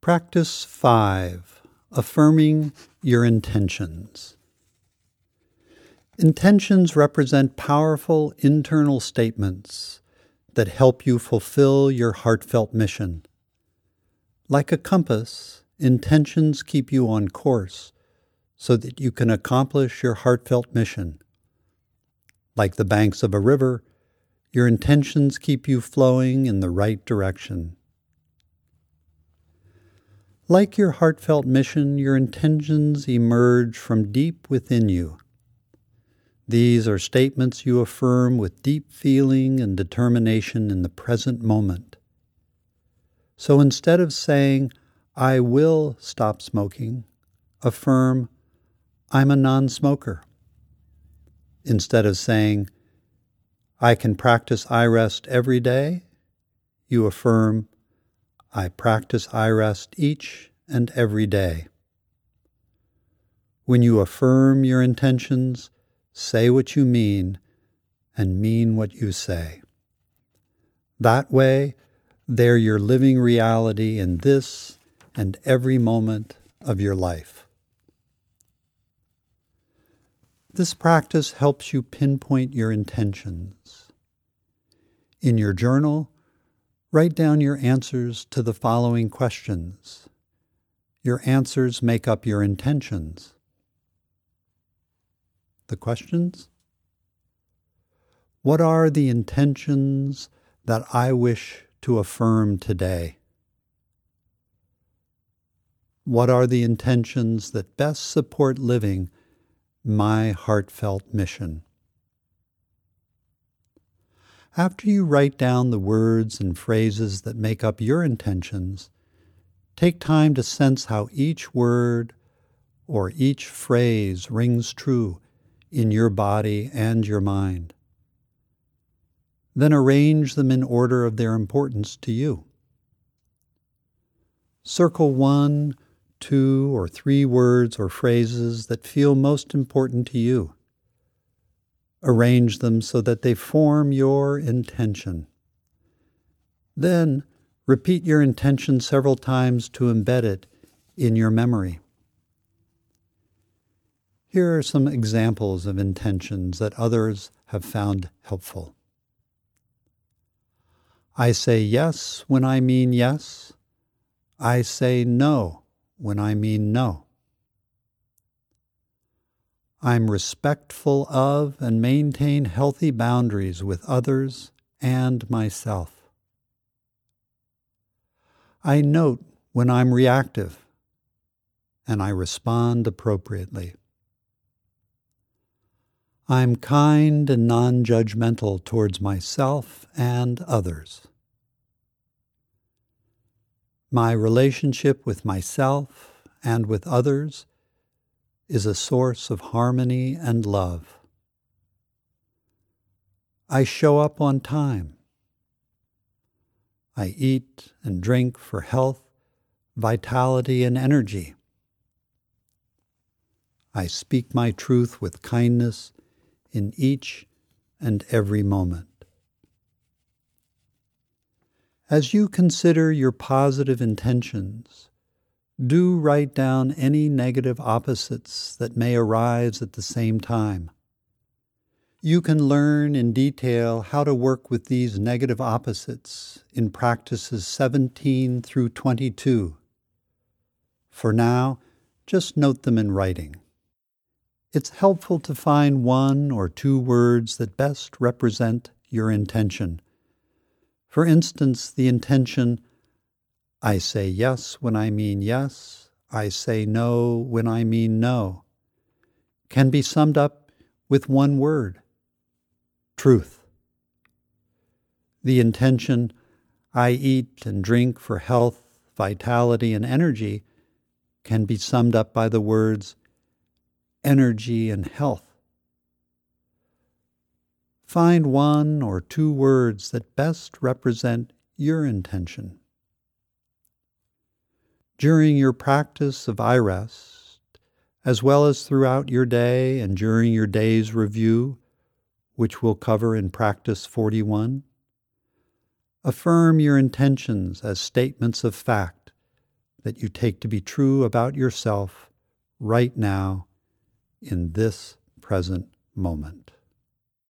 Practice 5. Affirming your intentions. Intentions represent powerful internal statements that help you fulfill your heartfelt mission. Like a compass, intentions keep you on course so that you can accomplish your heartfelt mission. Like the banks of a river, your intentions keep you flowing in the right direction. Like your heartfelt mission, your intentions emerge from deep within you. These are statements you affirm with deep feeling and determination in the present moment. So instead of saying, "I will stop smoking," affirm, "I'm a non-smoker." Instead of saying, "I can practice I-rest every day," you affirm, "I practice I-rest each and every day." When you affirm your intentions, say what you mean and mean what you say. That way, they're your living reality in this and every moment of your life. This practice helps you pinpoint your intentions. In your journal, write down your answers to the following questions. Your answers make up your intentions. The questions? What are the intentions that I wish to affirm today? What are the intentions that best support living my heartfelt mission? After you write down the words and phrases that make up your intentions, take time to sense how each word or each phrase rings true in your body and your mind. Then arrange them in order of their importance to you. Circle 1, 2, or 3 words or phrases that feel most important to you. Arrange them so that they form your intention. Then repeat your intention several times to embed it in your memory. Here are some examples of intentions that others have found helpful. I say yes when I mean yes. I say no when I mean no. I'm respectful of and maintain healthy boundaries with others and myself. I note when I'm reactive, and I respond appropriately. I'm kind and non-judgmental towards myself and others. My relationship with myself and with others is a source of harmony and love. I show up on time. I eat and drink for health, vitality, and energy. I speak my truth with kindness in each and every moment. As you consider your positive intentions, do write down any negative opposites that may arise at the same time. You can learn in detail how to work with these negative opposites in practices 17 through 22. For now, just note them in writing. It's helpful to find 1 or 2 words that best represent your intention. For instance, the intention, I say yes when I mean yes, I say no when I mean no, can be summed up with 1 word, truth. The intention, I eat and drink for health, vitality, and energy, can be summed up by the words energy and health. Find 1 or 2 words that best represent your intention. During your practice of I-rest, as well as throughout your day and during your day's review, which we'll cover in Practice 41, affirm your intentions as statements of fact that you take to be true about yourself right now in this present moment.